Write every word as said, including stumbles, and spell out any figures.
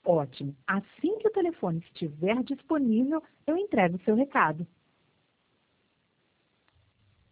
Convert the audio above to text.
Ótimo. Assim que o telefone estiver disponível, eu entrego o seu recado.